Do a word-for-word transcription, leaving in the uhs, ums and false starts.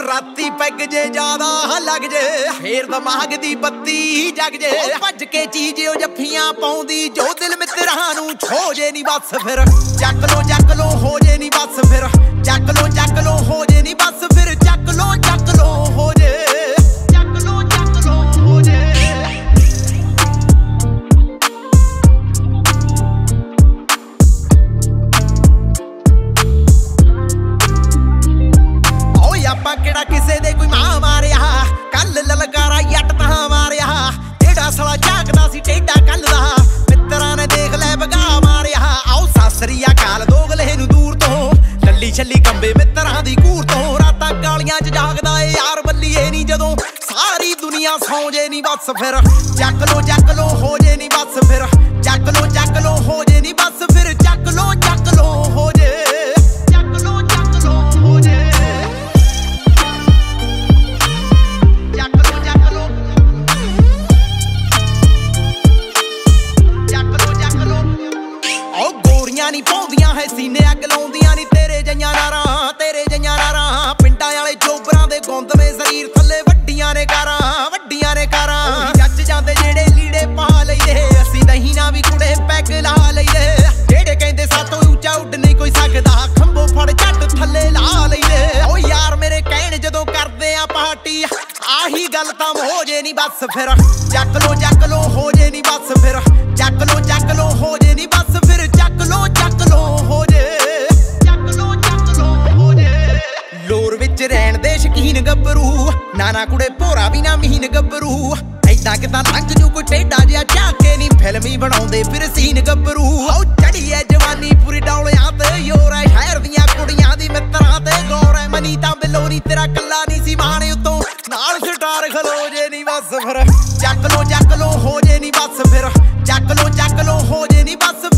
राती पैग जे ज्यादा लग जे फेर दिमाग दी बत्ती जग जे भज के चीज ओ जफ्फियां पाउंदी जो दिल मित्रां नूं छो जे नी बस फिर चक लो चक लो हो जे नी बस फिर चक लो चक लो हो जे नी बस फिर चक लो चक लो हो जे चक लो चक लो हो जे ਆਪਾਂ ਕਿਹੜਾ ਕਿਸੇ ਦੇ ਕੋਈ ਮਾਂ ਮਾਰਿਆ ਕੱਲ ਲਲਕਾਰਾ ਜੱਟ ਤਾਂ ਮਾਰਿਆ ਜਿਹੜਾ ਸਾਲਾ ਝਾਕਦਾ ਸੀ ਟੇਡਾ ਕੱਲ ਦਾ ਮਿੱਤਰਾਂ ਨੇ ਦੇਖ ਲੈ ਵਗਾ ਮਾਰਿਆ ਆਓ ਸਾਸਰੀ ਅਕਾਲ ਦੋਗਲੇ ਨੂੰ ਦੂਰ ਤੋਂ ਲੱਲੀ ਛੱਲੀ ਕੰਬੇ ਮਿੱਤਰਾਂ ਦੀ ਘੂਰ ਤੋਂ ਰਾਤਾਂ ਕਾਲੀਆਂ 'ਚ ਜਾਗਦਾ ਏ ਯਾਰ ਬੱਲੀਏ ਨੀ ਜਦੋਂ ਸਾਰੀ ਦੁਨੀਆ ਸੌਂ ਜੇ ਨੀ ਬਸ ਫਿਰ ਚੱਕ ਲੋ ਚੱਕ ਲੋ ਹੋ ਜੇ ਨੀ ਬਸ ਫਿਰ ਚੱਕ ਲੋ ਚੱਕ ਲੋ ਹੋ ਜੇ ਨੀ ਬਸ ਫਿਰ ਚੱਕ ਲੋ ਚੱਕ ਲੋ ਹੋ ਜੇ ਚੱਕ ਲੋ ਚੱਕ ਲੋ ਹੋ ਜੇ ਨੀ ਪਾਉਂਦੀਆਂ ਹੈ ਸੀਨੇ ਅੱਗ ਲਾਉਂਦੀਆਂ ਨੀ ਤੇਰੇ ਜਈਆਂ ਨਾਰਾਂ ਤੇਰੇ ਜਈਆਂ ਨਾਰਾਂ ਪਿੰਡਾਂ ਵਾਲੇ ਚੋਬਰਾਂ ਦੇ ਗੁੰਦਵੇਂ ਸਰੀਰ ਥੱਲੇ ਵੱਡੀਆਂ ਨੇ ਕਾਰਾਂ ਵੱਡੀਆਂ ਨੇ ਕਾਰਾਂ ਜੱਜ ਜਾਂਦੇ ਜਿਹੜੇ ਲੀੜੇ ਪਾ ਲਈਏ ਅਸੀਂ ਨਹੀਂ ਨਾ ਵੀ ਕੁੜੇ ਪੈਗ ਲਾ ਲਈਏ ਜਿਹੜੇ ਕਹਿੰਦੇ ਸਾਤੋਂ ਉੱਚਾ ਉੱਡ ਨਹੀਂ ਕੋਈ ਸਕਦਾ ਖੰਭੋਂ ਫੜ ਝੱਟ ਥੱਲੇ ਲਾ ਲਈਏ ਓ ਯਾਰ ਮੇਰੇ ਕਹਿਣ ਜਦੋਂ ਕਰਦੇ ਆ ਪਾਰਟੀ ਆਹੀ ਗੱਲ ਤਾਂ ਹੋ ਜੇ ਨੀ ਬਸ ਫਿਰ ਚੱਕ ਲੋ ਚੱਕ ਲੋ ਹੋ ਜੇ ਨੀ ਬਸ ਫਿਰ ਚੱਕ ਲੋ ਚੱਕ ਲੋ ਹੋ ਜੇ ਨੀ ਬਸ ਫਿਰ ਚੱਕ ਲੋ ਚੱਕ ਲੋ ਹੋ ਜੇ ਚੱਕ ਲੋ ਚੱਕ ਲੋ ਹੋ ਜੇ ਲੋਰ ਵਿੱਚ ਰਹਿਣ ਦੇ ਸ਼ਕੀਨ ਗੱਭਰੂ ਨਾਨਾ ਕੁੜੇ ਭੋਰਾ ਵੀ ਨਾ ਮਹੀਨ ਗੱਭਰੂ ਐਦਾਂ ਕਿਦਾਂ ਲੰਘ ਜੂ ਕੋਈ ਟੇਡਾ ਜਿਹਾ ਝਾਕੇ ਨੀ ਫਿਲਮੀ ਬਣਾਉਂਦੇ ਫਿਰ ਸੀਨ ਗੱਭਰੂ ਆਓ ਚੜੀ ਐ ਜਵਾਨੀ ਪੂਰੀ ਡੌਲਿਆਂ ਤੇ ਯੋਰ ਐ ਸ਼ਹਿਰ ਦੀਆਂ ਕੁੜੀਆਂ ਦੀ ਮਿੱਤਰਾਂ ਤੇ ਗੌਰ ਐ ਮਨੀ ਤਾਂ ਬਿੱਲੋ ਨੀ ਤੇਰਾ ਕੱਲਾ ਨੀ ਸੀ ਮਾਣ ਉਤੋਂ ਨਾਲ ਸਟਾਰ ਖਲੋ ਜੇ ਨੀ ਬਸ ਫਿਰ ਚੱਕ ਲੋ ਚੱਕ ਲੋ ਹੋ ਜੇ ਨੀ ਬਸ ਫਿਰ ਚੱਕ ਲੋ ਚੱਕ ਲੋ ਹੋ ਜੇ ਨੀ ਬਸ